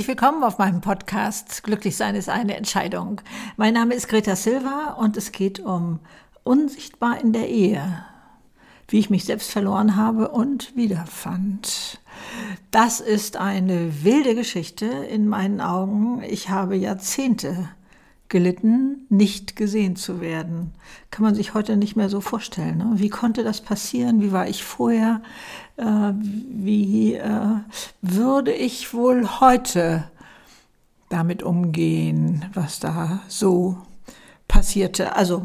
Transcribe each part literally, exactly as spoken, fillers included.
Herzlich willkommen auf meinem Podcast Glücklich sein ist eine Entscheidung. Mein Name ist Greta Silva und es geht um Unsichtbar in der Ehe, wie ich mich selbst verloren habe und wiederfand. Das ist eine wilde Geschichte in meinen Augen. Ich habe Jahrzehnte gelitten, nicht gesehen zu werden. Kann man sich heute nicht mehr so vorstellen. Ne? Wie konnte das passieren? Wie war ich vorher? Äh, wie äh, würde ich wohl heute damit umgehen, was da so passierte? Also,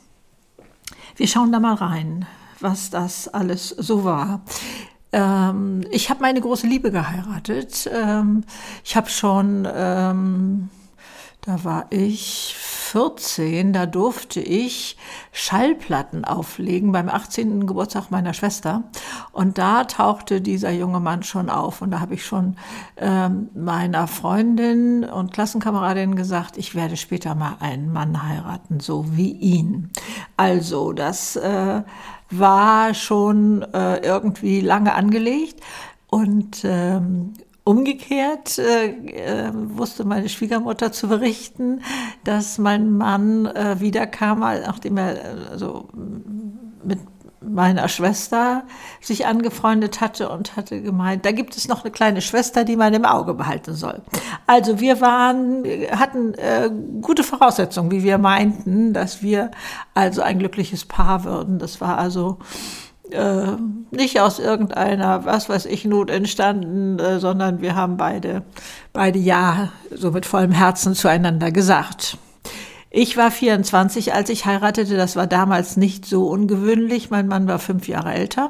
wir schauen da mal rein, was das alles so war. Ähm, ich habe meine große Liebe geheiratet. Ähm, ich habe schon... Ähm, Da war ich vierzehn, da durfte ich Schallplatten auflegen beim achtzehnten Geburtstag meiner Schwester. Und da tauchte dieser junge Mann schon auf. Und da habe ich schon ähm, meiner Freundin und Klassenkameradin gesagt, ich werde später mal einen Mann heiraten, so wie ihn. Also das äh, war schon äh, irgendwie lange angelegt. Und ähm, Umgekehrt äh, äh, wusste meine Schwiegermutter zu berichten, dass mein Mann äh, wiederkam, nachdem er äh, so mit meiner Schwester sich angefreundet hatte und hatte gemeint, da gibt es noch eine kleine Schwester, die man im Auge behalten soll. Also wir waren, hatten äh, gute Voraussetzungen, wie wir meinten, dass wir also ein glückliches Paar würden. Das war also Äh, nicht aus irgendeiner, was weiß ich, Not entstanden, äh, sondern wir haben beide, beide Ja so mit vollem Herzen zueinander gesagt. Ich war vierundzwanzig, als ich heiratete. Das war damals nicht so ungewöhnlich. Mein Mann war fünf Jahre älter.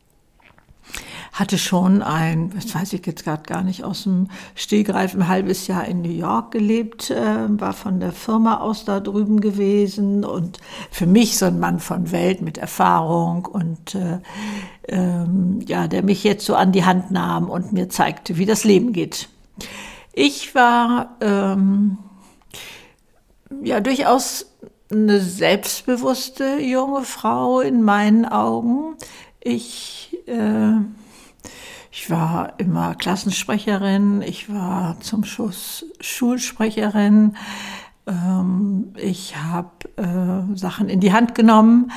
Hatte schon ein, das weiß ich jetzt gerade gar nicht, aus dem Stegreif ein halbes Jahr in New York gelebt, äh, war von der Firma aus da drüben gewesen und für mich so ein Mann von Welt mit Erfahrung und äh, ähm, ja, der mich jetzt so an die Hand nahm und mir zeigte, wie das Leben geht. Ich war ähm, ja durchaus eine selbstbewusste junge Frau in meinen Augen. Ich äh, Ich war immer Klassensprecherin, ich war zum Schluss Schulsprecherin, ähm, ich habe äh, Sachen in die Hand genommen.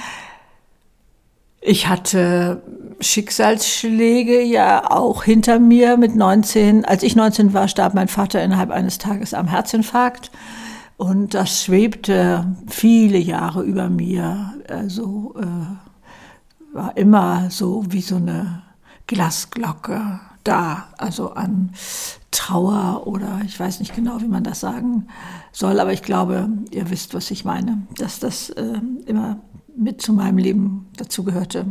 Ich hatte Schicksalsschläge ja auch hinter mir mit neunzehn. Als ich neunzehn war, starb mein Vater innerhalb eines Tages am Herzinfarkt. Und das schwebte viele Jahre über mir. Also äh, war immer so wie so eine Glasglocke da, also an Trauer oder ich weiß nicht genau, wie man das sagen soll, aber ich glaube, ihr wisst, was ich meine, dass das äh, immer mit zu meinem Leben dazugehörte.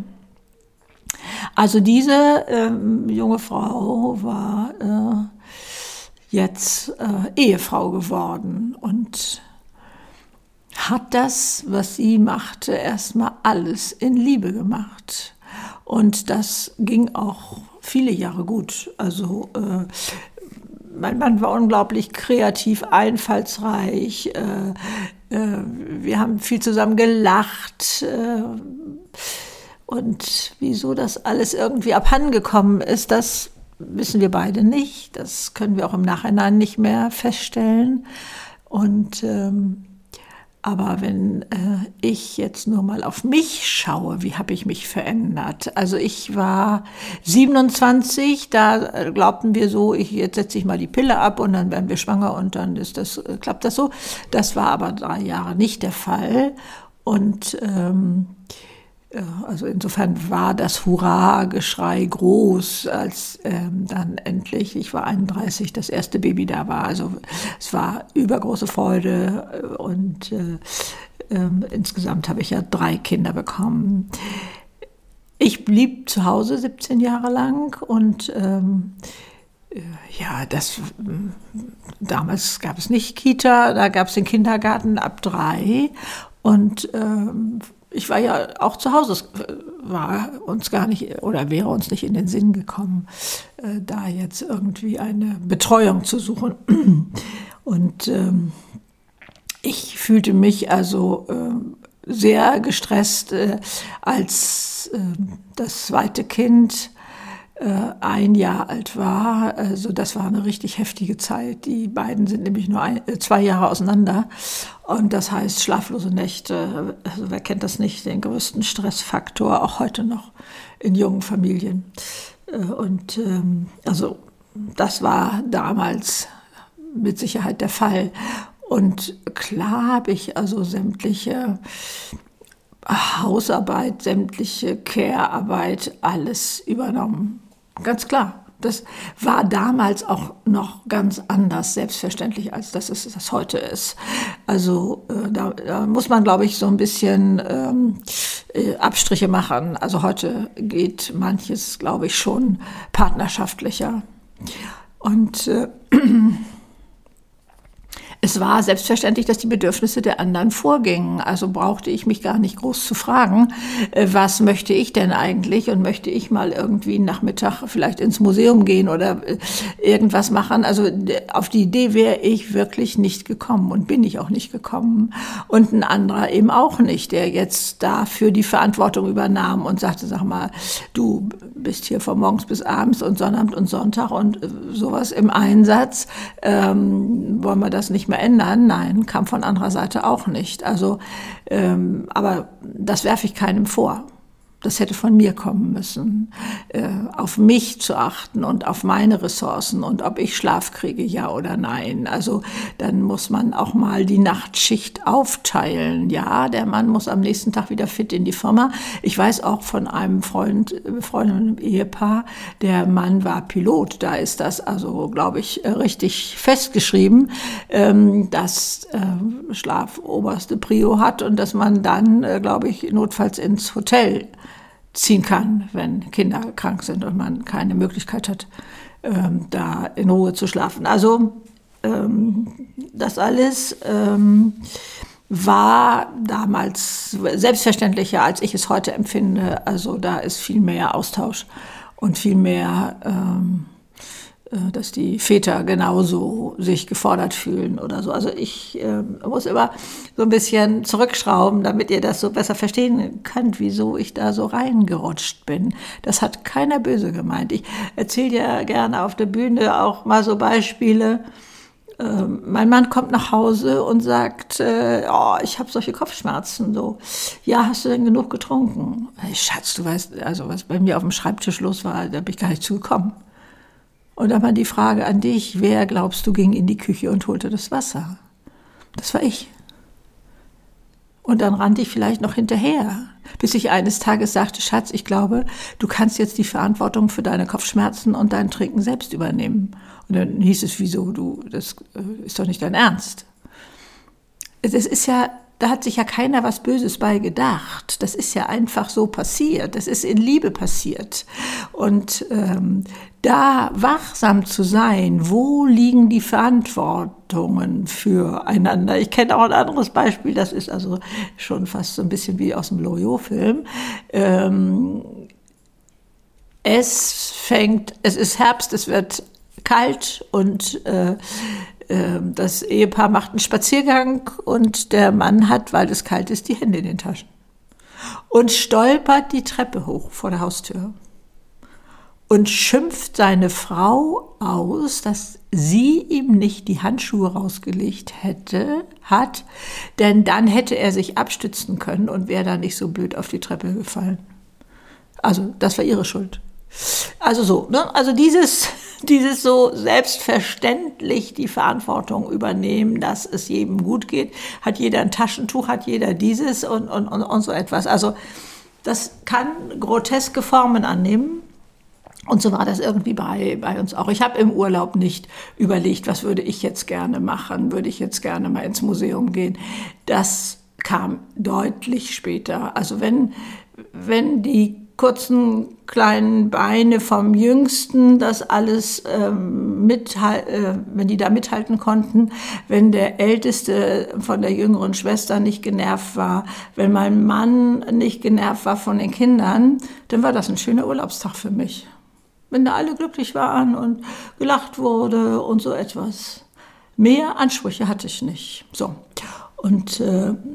Also diese äh, junge Frau war äh, jetzt äh, Ehefrau geworden und hat das, was sie machte, erstmal alles in Liebe gemacht. Und das ging auch viele Jahre gut. Also äh, mein Mann war unglaublich kreativ, einfallsreich. Äh, äh, wir haben viel zusammen gelacht. Äh, und wieso das alles irgendwie abhandengekommen ist, das wissen wir beide nicht. Das können wir auch im Nachhinein nicht mehr feststellen. Und ähm, Aber wenn äh, ich jetzt nur mal auf mich schaue, wie habe ich mich verändert? Also ich war siebenundzwanzig, da glaubten wir so, ich, jetzt setze ich mal die Pille ab und dann werden wir schwanger und dann ist das, äh, klappt das so. Das war aber drei Jahre nicht der Fall. Und ähm, also insofern war das Hurra-Geschrei groß, als ähm, dann endlich, ich war einunddreißig, das erste Baby da war. Also es war übergroße Freude und äh, äh, insgesamt habe ich ja drei Kinder bekommen. Ich blieb zu Hause siebzehn Jahre lang und ähm, ja, das damals gab es nicht Kita, da gab es den Kindergarten ab drei und ähm, ich war ja auch zu Hause, es war uns gar nicht oder wäre uns nicht in den Sinn gekommen, äh, da jetzt irgendwie eine Betreuung zu suchen. Und ähm, ich fühlte mich also äh, sehr gestresst, äh, als äh, das zweite Kind ein Jahr alt war. Also das war eine richtig heftige Zeit. Die beiden sind nämlich nur ein, zwei Jahre auseinander. Und das heißt schlaflose Nächte. Also wer kennt das nicht? Den größten Stressfaktor, auch heute noch in jungen Familien. Und ähm, also das war damals mit Sicherheit der Fall. Und klar habe ich also sämtliche Hausarbeit, sämtliche Care-Arbeit, alles übernommen. Ganz klar. Das war damals auch noch ganz anders, selbstverständlich, als das es das heute ist. Also äh, da, da muss man, glaube ich, so ein bisschen ähm, äh, Abstriche machen. Also heute geht manches, glaube ich, schon partnerschaftlicher. Und äh, es war selbstverständlich, dass die Bedürfnisse der anderen vorgingen. Also brauchte ich mich gar nicht groß zu fragen, was möchte ich denn eigentlich und möchte ich mal irgendwie einen Nachmittag vielleicht ins Museum gehen oder irgendwas machen. Also auf die Idee wäre ich wirklich nicht gekommen und bin ich auch nicht gekommen. Und ein anderer eben auch nicht, der jetzt dafür die Verantwortung übernahm und sagte, sag mal, du bist hier von morgens bis abends und Sonnabend und Sonntag und sowas im Einsatz. Ähm, wollen wir das nicht mehr ändern? Nein, kam von anderer Seite auch nicht. Also, ähm, aber das werfe ich keinem vor. Das hätte von mir kommen müssen, äh, auf mich zu achten und auf meine Ressourcen und ob ich Schlaf kriege, ja oder nein. Also dann muss man auch mal die Nachtschicht aufteilen. Ja, der Mann muss am nächsten Tag wieder fit in die Firma. Ich weiß auch von einem Freund, befreundeten Ehepaar, der Mann war Pilot. Da ist das also, glaube ich, richtig festgeschrieben, ähm, dass äh, Schlaf oberste Prio hat und dass man dann, äh, glaube ich, notfalls ins Hotel ziehen kann, wenn Kinder krank sind und man keine Möglichkeit hat, ähm, da in Ruhe zu schlafen. Also ähm, das alles ähm, war damals selbstverständlicher, als ich es heute empfinde. Also da ist viel mehr Austausch und viel mehr, ähm, äh, dass die Väter genauso sich gefordert fühlen oder so. Also ich äh, muss immer so ein bisschen zurückschrauben, damit ihr das so besser verstehen könnt, wieso ich da so reingerutscht bin. Das hat keiner böse gemeint. Ich erzähle ja gerne auf der Bühne auch mal so Beispiele. Äh, mein Mann kommt nach Hause und sagt, äh, oh, ich habe solche Kopfschmerzen. So, ja, hast du denn genug getrunken? Hey, Schatz, du weißt, also was bei mir auf dem Schreibtisch los war, da bin ich gar nicht zugekommen. Und dann war die Frage an dich, wer glaubst du ging in die Küche und holte das Wasser? Das war ich. Und dann rannte ich vielleicht noch hinterher, bis ich eines Tages sagte, Schatz, ich glaube, du kannst jetzt die Verantwortung für deine Kopfschmerzen und dein Trinken selbst übernehmen. Und dann hieß es, wieso, du, das ist doch nicht dein Ernst. Es ist ja, da hat sich ja keiner was Böses bei gedacht. Das ist ja einfach so passiert. Das ist in Liebe passiert. Und ähm, da wachsam zu sein, wo liegen die Verantwortungen füreinander? Ich kenne auch ein anderes Beispiel, das ist also schon fast so ein bisschen wie aus dem Loriot-Film. Ähm, es fängt, es ist Herbst, es wird kalt und äh, das Ehepaar macht einen Spaziergang und der Mann hat, weil es kalt ist, die Hände in den Taschen und stolpert die Treppe hoch vor der Haustür und schimpft seine Frau aus, dass sie ihm nicht die Handschuhe rausgelegt hätte, hat, denn dann hätte er sich abstützen können und wäre dann nicht so blöd auf die Treppe gefallen. Also das war ihre Schuld. Also so, ne? Also dieses, dieses so selbstverständlich die Verantwortung übernehmen, dass es jedem gut geht, hat jeder ein Taschentuch, hat jeder dieses und, und, und, und so etwas. Also das kann groteske Formen annehmen. Und so war das irgendwie bei, bei uns auch. Ich habe im Urlaub nicht überlegt, was würde ich jetzt gerne machen, würde ich jetzt gerne mal ins Museum gehen. Das kam deutlich später. Also wenn, wenn die kurzen kleinen Beine vom Jüngsten, das alles ähm, mithal- äh, wenn die da mithalten konnten, wenn der Älteste von der jüngeren Schwester nicht genervt war, wenn mein Mann nicht genervt war von den Kindern, dann war das ein schöner Urlaubstag für mich. Wenn da alle glücklich waren und gelacht wurde und so etwas. Mehr Ansprüche hatte ich nicht. So. Und äh,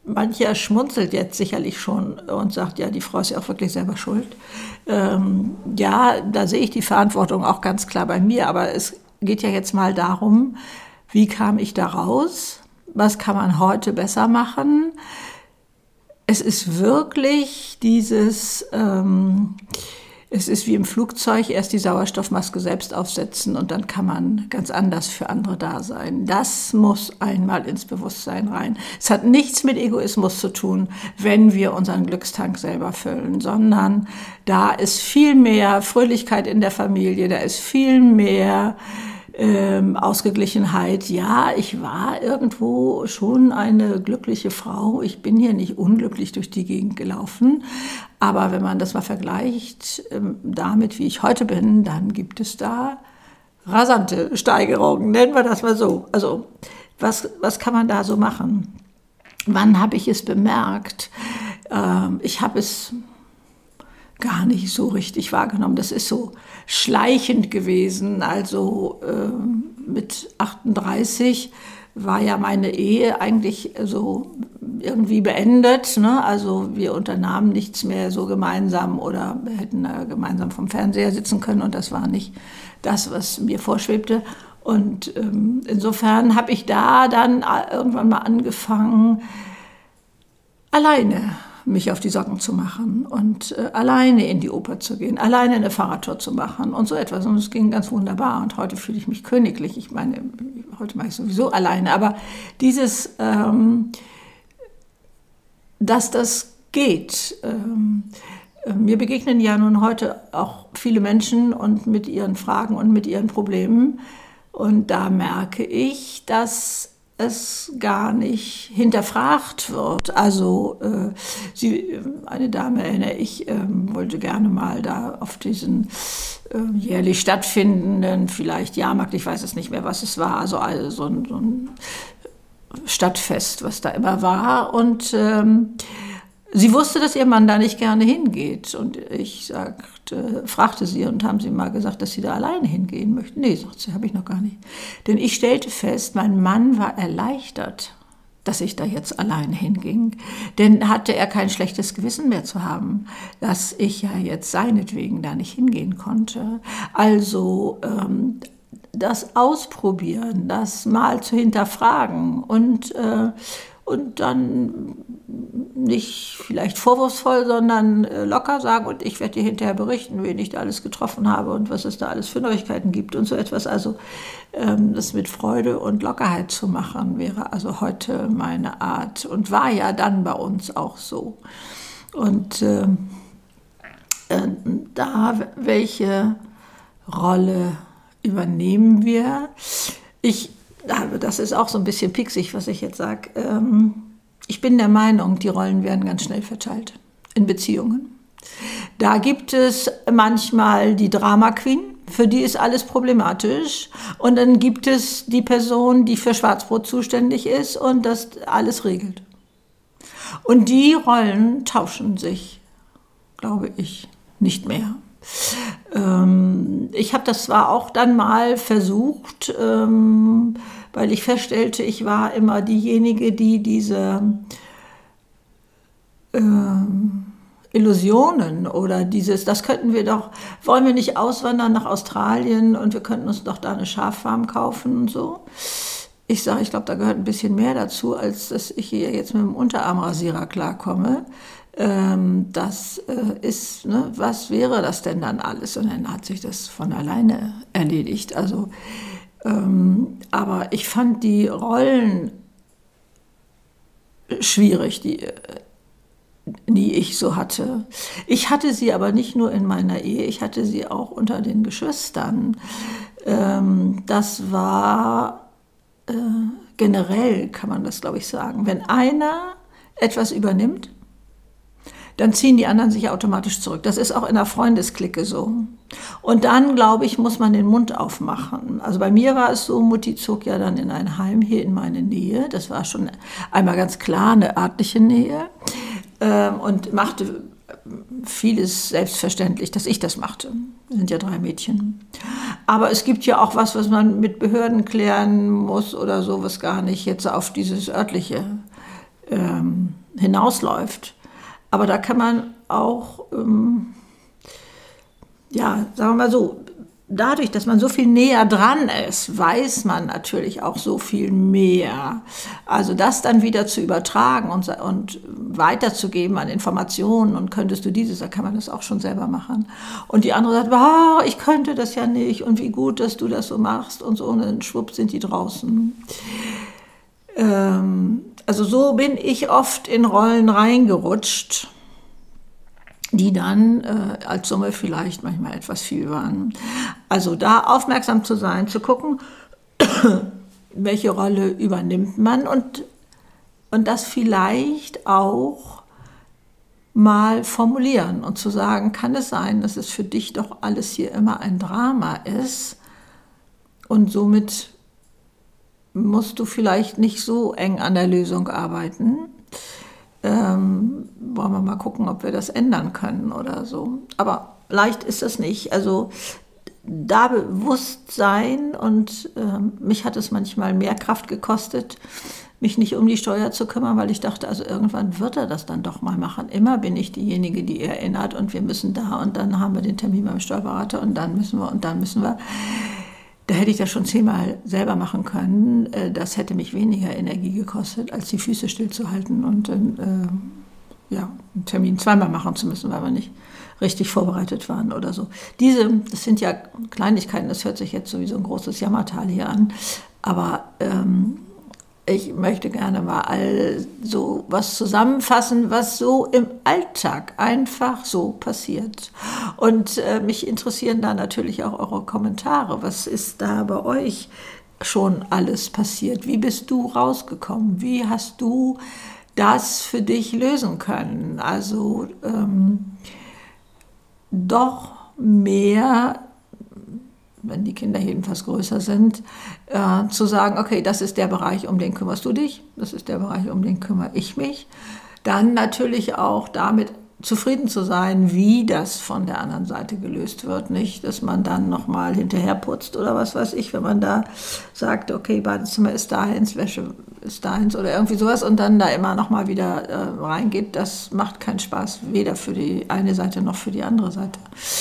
Mancher schmunzelt jetzt sicherlich schon und sagt, ja, die Frau ist ja auch wirklich selber schuld. Ähm, ja, da sehe ich die Verantwortung auch ganz klar bei mir, aber es geht ja jetzt mal darum, wie kam ich da raus? Was kann man heute besser machen? Es ist wirklich dieses, ähm, es ist wie im Flugzeug, erst die Sauerstoffmaske selbst aufsetzen und dann kann man ganz anders für andere da sein. Das muss einmal ins Bewusstsein rein. Es hat nichts mit Egoismus zu tun, wenn wir unseren Glückstank selber füllen, sondern da ist viel mehr Fröhlichkeit in der Familie, da ist viel mehr Ähm, Ausgeglichenheit. Ja, ich war irgendwo schon eine glückliche Frau. Ich bin hier nicht unglücklich durch die Gegend gelaufen. Aber wenn man das mal vergleicht ähm, damit, wie ich heute bin, dann gibt es da rasante Steigerungen. Nennen wir das mal so. Also was, was kann man da so machen? Wann habe ich es bemerkt? Ähm, ich habe es gar nicht so richtig wahrgenommen. Das ist so schleichend gewesen. Also äh, mit achtunddreißig war ja meine Ehe eigentlich so irgendwie beendet. Ne? Also wir unternahmen nichts mehr so gemeinsam oder wir hätten äh, gemeinsam vom Fernseher sitzen können und das war nicht das, was mir vorschwebte. Und ähm, insofern habe ich da dann irgendwann mal angefangen, alleine mich auf die Socken zu machen und äh, alleine in die Oper zu gehen, alleine eine Fahrradtour zu machen und so etwas. Und es ging ganz wunderbar. Und heute fühle ich mich königlich. Ich meine, heute mache ich sowieso alleine. Aber dieses, ähm, dass das geht. Ähm, äh, mir begegnen ja nun heute auch viele Menschen und mit ihren Fragen und mit ihren Problemen. Und da merke ich, dass es gar nicht hinterfragt wird. Also äh, sie, eine Dame, erinnere ich, äh, wollte gerne mal da auf diesen äh, jährlich stattfindenden, vielleicht Jahrmarkt, ich weiß es nicht mehr, was es war, also, also so, ein, so ein Stadtfest, was da immer war. Und ähm, sie wusste, dass ihr Mann da nicht gerne hingeht. Und ich sagte, fragte sie und haben sie mal gesagt, dass sie da alleine hingehen möchten. Nee, sagt sie, habe ich noch gar nicht. Denn ich stellte fest, mein Mann war erleichtert, dass ich da jetzt alleine hinging. Denn hatte er kein schlechtes Gewissen mehr zu haben, dass ich ja jetzt seinetwegen da nicht hingehen konnte. Also ähm, das Ausprobieren, das mal zu hinterfragen und äh, und dann nicht vielleicht vorwurfsvoll, sondern locker sagen, und ich werde dir hinterher berichten, wen ich da alles getroffen habe und was es da alles für Neuigkeiten gibt und so etwas. Also ähm, das mit Freude und Lockerheit zu machen, wäre also heute meine Art und war ja dann bei uns auch so. Und äh, äh, da, welche Rolle übernehmen wir? Ich Das ist auch so ein bisschen pieksig, was ich jetzt sage. Ich bin der Meinung, die Rollen werden ganz schnell verteilt in Beziehungen. Da gibt es manchmal die Drama Queen, für die ist alles problematisch. Und dann gibt es die Person, die für Schwarzbrot zuständig ist und das alles regelt. Und die Rollen tauschen sich, glaube ich, nicht mehr. Ich habe das zwar auch dann mal versucht, ähm, weil ich feststellte, ich war immer diejenige, die diese ähm, Illusionen oder dieses, das könnten wir doch, wollen wir nicht auswandern nach Australien und wir könnten uns doch da eine Schaffarm kaufen und so. Ich sage, ich glaube, da gehört ein bisschen mehr dazu, als dass ich hier jetzt mit dem Unterarmrasierer klarkomme. Ähm, das äh, ist, ne, was wäre das denn dann alles? Und dann hat sich das von alleine erledigt. Also, ähm, aber ich fand die Rollen schwierig, die, die ich so hatte. Ich hatte sie aber nicht nur in meiner Ehe, ich hatte sie auch unter den Geschwistern. Ähm, das war äh, generell, kann man das, glaube ich, sagen. Wenn einer etwas übernimmt, dann ziehen die anderen sich automatisch zurück. Das ist auch in der Freundesklicke so. Und dann, glaube ich, muss man den Mund aufmachen. Also bei mir war es so, Mutti zog ja dann in ein Heim hier in meine Nähe. Das war schon einmal ganz klar eine örtliche Nähe. Ähm, und machte vieles selbstverständlich, dass ich das machte. Wir sind ja drei Mädchen. Aber es gibt ja auch was, was man mit Behörden klären muss oder so, was gar nicht jetzt auf dieses örtliche ähm, hinausläuft. Aber da kann man auch, ähm, ja, sagen wir mal so, dadurch, dass man so viel näher dran ist, weiß man natürlich auch so viel mehr. Also das dann wieder zu übertragen und, und weiterzugeben an Informationen und könntest du dieses, da kann man das auch schon selber machen. Und die andere sagt, wow, ich könnte das ja nicht und wie gut, dass du das so machst und so, und dann schwupp sind die draußen. Ähm, also so bin ich oft in Rollen reingerutscht, die dann äh, als Summe vielleicht manchmal etwas viel waren. Also da aufmerksam zu sein, zu gucken, welche Rolle übernimmt man und, und das vielleicht auch mal formulieren und zu sagen, kann es sein, dass es für dich doch alles hier immer ein Drama ist und somit musst du vielleicht nicht so eng an der Lösung arbeiten. Ähm, wollen wir mal gucken, ob wir das ändern können oder so. Aber leicht ist das nicht. Also da bewusst sein und ähm, mich hat es manchmal mehr Kraft gekostet, mich nicht um die Steuer zu kümmern, weil ich dachte, also irgendwann wird er das dann doch mal machen. Immer bin ich diejenige, die erinnert und wir müssen da und dann haben wir den Termin beim Steuerberater und dann müssen wir und dann müssen wir. Da hätte ich das schon zehnmal selber machen können. Das hätte mich weniger Energie gekostet, als die Füße stillzuhalten und äh, ja, einen Termin zweimal machen zu müssen, weil wir nicht richtig vorbereitet waren oder so. Diese, das sind ja Kleinigkeiten, das hört sich jetzt sowieso ein großes Jammertal hier an, aber ähm, ich möchte gerne mal all so was zusammenfassen, was so im Alltag einfach so passiert. Und äh, mich interessieren da natürlich auch eure Kommentare. Was ist da bei euch schon alles passiert? Wie bist du rausgekommen? Wie hast du das für dich lösen können? Also ähm, doch mehr, wenn die Kinder jedenfalls größer sind, äh, zu sagen, okay, das ist der Bereich, um den kümmerst du dich, das ist der Bereich, um den kümmere ich mich. Dann natürlich auch damit zufrieden zu sein, wie das von der anderen Seite gelöst wird. Nicht, dass man dann nochmal hinterher putzt oder was weiß ich, wenn man da sagt, okay, Badezimmer ist dahin, Wäsche ist dahin oder irgendwie sowas und dann da immer nochmal wieder äh, reingeht. Das macht keinen Spaß, weder für die eine Seite noch für die andere Seite.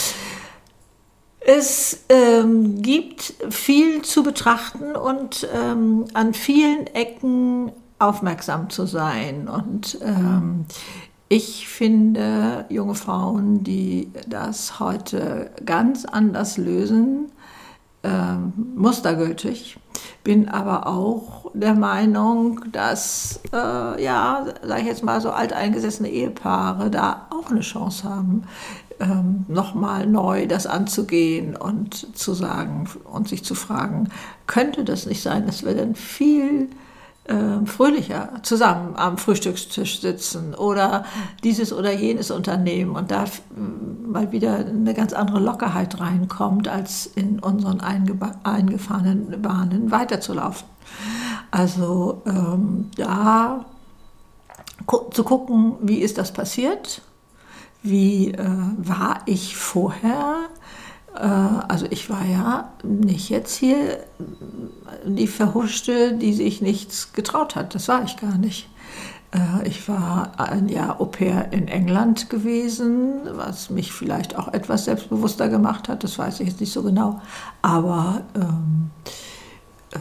Es ähm, gibt viel zu betrachten und ähm, an vielen Ecken aufmerksam zu sein. Und ähm, ich finde junge Frauen, die das heute ganz anders lösen, ähm, mustergültig. Bin aber auch der Meinung, dass, äh, ja, sage ich jetzt mal, so alteingesessene Ehepaare da auch eine Chance haben, ähm, nochmal neu das anzugehen und zu sagen und sich zu fragen, könnte das nicht sein, dass wir dann viel äh, fröhlicher zusammen am Frühstückstisch sitzen oder dieses oder jenes unternehmen und da mal wieder eine ganz andere Lockerheit reinkommt, als in unseren eingefahrenen Bahnen weiterzulaufen. Also ähm, da gu- zu gucken, wie ist das passiert, wie äh, war ich vorher. Also ich war ja nicht jetzt hier die Verhuschte, die sich nichts getraut hat. Das war ich gar nicht. Ich war ein Jahr Au-pair in England gewesen, was mich vielleicht auch etwas selbstbewusster gemacht hat. Das weiß ich jetzt nicht so genau. Aber ähm, äh,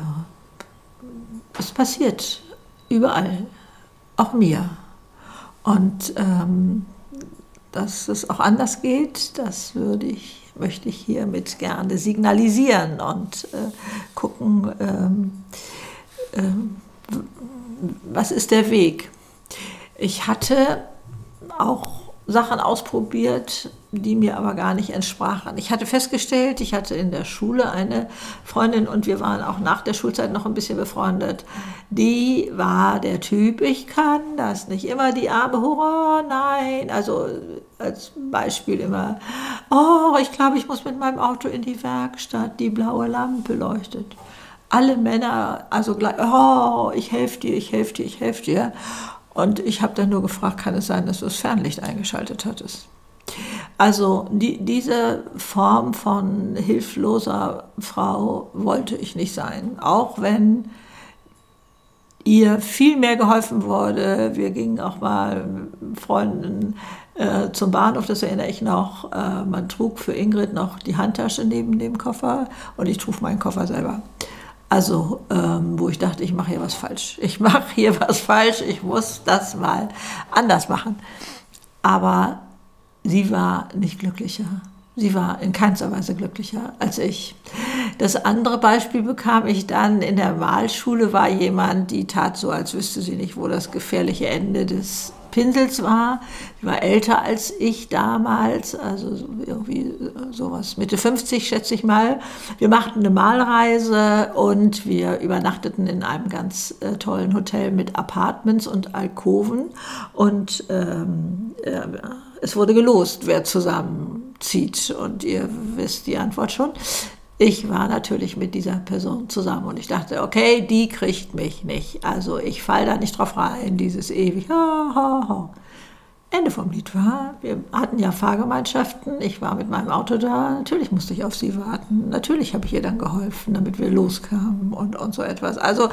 es passiert überall, auch mir. Und ähm, dass es auch anders geht, das würde ich möchte ich hiermit gerne signalisieren und äh, gucken, ähm, ähm, was ist der Weg. Ich hatte auch Sachen ausprobiert, die mir aber gar nicht entsprachen. Ich hatte festgestellt, ich hatte in der Schule eine Freundin und wir waren auch nach der Schulzeit noch ein bisschen befreundet. Die war der Typ, ich kann das nicht. Immer die Arme hoch, oh nein. Also als Beispiel immer, oh, ich glaube, ich muss mit meinem Auto in die Werkstatt, die blaue Lampe leuchtet. Alle Männer, also gleich, oh, ich helfe dir, ich helfe dir, ich helfe dir. Und ich habe dann nur gefragt, kann es sein, dass du das Fernlicht eingeschaltet hattest? Also die, diese Form von hilfloser Frau wollte ich nicht sein. Auch wenn ihr viel mehr geholfen wurde. Wir gingen auch mal mit Freunden äh, zum Bahnhof, das erinnere ich noch. Äh, man trug für Ingrid noch die Handtasche neben dem Koffer und ich trug meinen Koffer selber. Also, ähm, wo ich dachte, ich mache hier was falsch. Ich mache hier was falsch, ich muss das mal anders machen. Aber sie war nicht glücklicher. Sie war in keinster Weise glücklicher als ich. Das andere Beispiel bekam ich dann in der Malschule, war jemand, die tat so, als wüsste sie nicht, wo das gefährliche Ende des Pinsels war. Sie war älter als ich damals, also irgendwie sowas Mitte fünfzig, schätze ich mal. Wir machten eine Malreise und wir übernachteten in einem ganz äh, tollen Hotel mit Apartments und Alkoven. Und ähm, äh, es wurde gelost, wer zusammenzieht. Und ihr wisst die Antwort schon. Ich war natürlich mit dieser Person zusammen und ich dachte, okay, die kriegt mich nicht. Also ich falle da nicht drauf rein, dieses ewig. Ha, ha, ha. Ende vom Lied war, wir hatten ja Fahrgemeinschaften, ich war mit meinem Auto da, natürlich musste ich auf sie warten, natürlich habe ich ihr dann geholfen, damit wir loskamen und, und so etwas. Also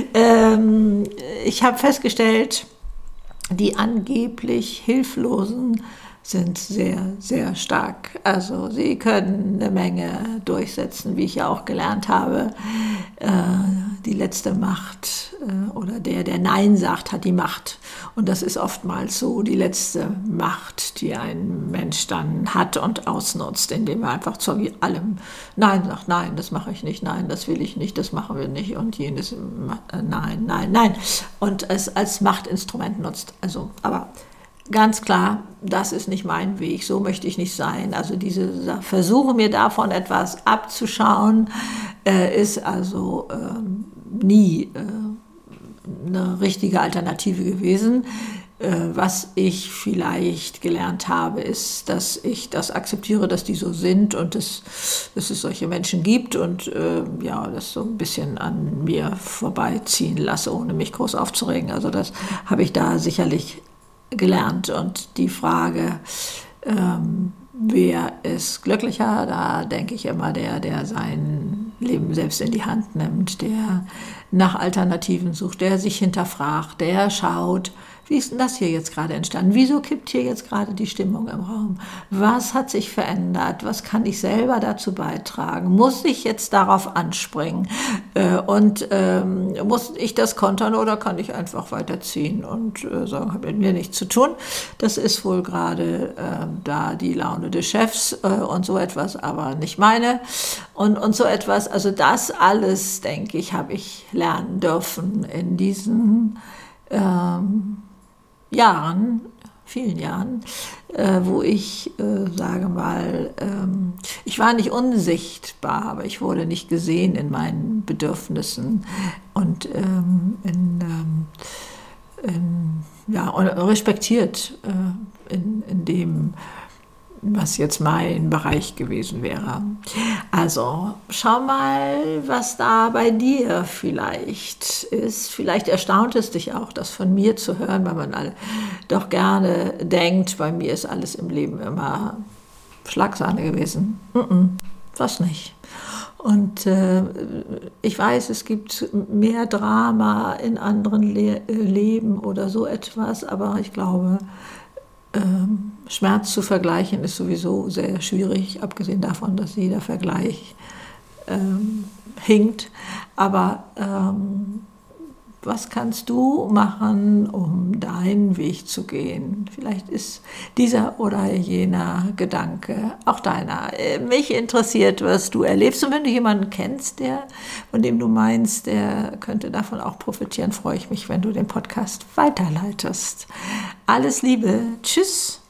ähm, ich habe festgestellt, die angeblich Hilflosen sind sehr, sehr stark. Also sie können eine Menge durchsetzen, wie ich ja auch gelernt habe. Äh, die letzte Macht äh, oder der, der Nein sagt, hat die Macht. Und das ist oftmals so die letzte Macht, die ein Mensch dann hat und ausnutzt, indem er einfach zu allem Nein sagt. Nein, das mache ich nicht. Nein, das will ich nicht. Das machen wir nicht. Und jenes, äh, nein, nein, nein. Und es als Machtinstrument nutzt. Also, aber ganz klar, das ist nicht mein Weg, so möchte ich nicht sein. Also diese Versuche, mir davon etwas abzuschauen, äh, ist also äh, nie äh, eine richtige Alternative gewesen. Äh, was ich vielleicht gelernt habe, ist, dass ich das akzeptiere, dass die so sind und dass, dass es solche Menschen gibt und äh, ja, das so ein bisschen an mir vorbeiziehen lasse, ohne mich groß aufzuregen. Also das habe ich da sicherlich gelernt. Und die Frage, ähm, wer ist glücklicher, da denke ich immer der, der sein Leben selbst in die Hand nimmt, der nach Alternativen sucht, der sich hinterfragt, der schaut, wie ist denn das hier jetzt gerade entstanden? Wieso kippt hier jetzt gerade die Stimmung im Raum? Was hat sich verändert? Was kann ich selber dazu beitragen? Muss ich jetzt darauf anspringen? Äh, und ähm, muss ich das kontern oder kann ich einfach weiterziehen und äh, sagen, hat mit mir nichts zu tun? Das ist wohl gerade äh, da die Laune des Chefs äh, und so etwas, aber nicht meine. Und, und so etwas, also das alles, denke ich, habe ich lernen dürfen in diesen ähm, Jahren, vielen Jahren, äh, wo ich, äh, sage mal, ähm, ich war nicht unsichtbar, aber ich wurde nicht gesehen in meinen Bedürfnissen und ähm, in, ähm, in, ja, und respektiert äh, in, in dem, was jetzt mein Bereich gewesen wäre. Also schau mal, was da bei dir vielleicht ist. Vielleicht erstaunt es dich auch, das von mir zu hören, weil man alle doch gerne denkt, bei mir ist alles im Leben immer Schlagsahne gewesen. Mm-mm, was nicht. Und äh, ich weiß, es gibt mehr Drama in anderen Le- Leben oder so etwas, aber ich glaube, Ähm, Schmerz zu vergleichen ist sowieso sehr schwierig, abgesehen davon, dass jeder Vergleich ähm, hinkt. Aber ähm, was kannst du machen, um deinen Weg zu gehen? Vielleicht ist dieser oder jener Gedanke auch deiner. Mich interessiert, was du erlebst. Und wenn du jemanden kennst, der, von dem du meinst, der könnte davon auch profitieren, freue ich mich, wenn du den Podcast weiterleitest. Alles Liebe. Tschüss.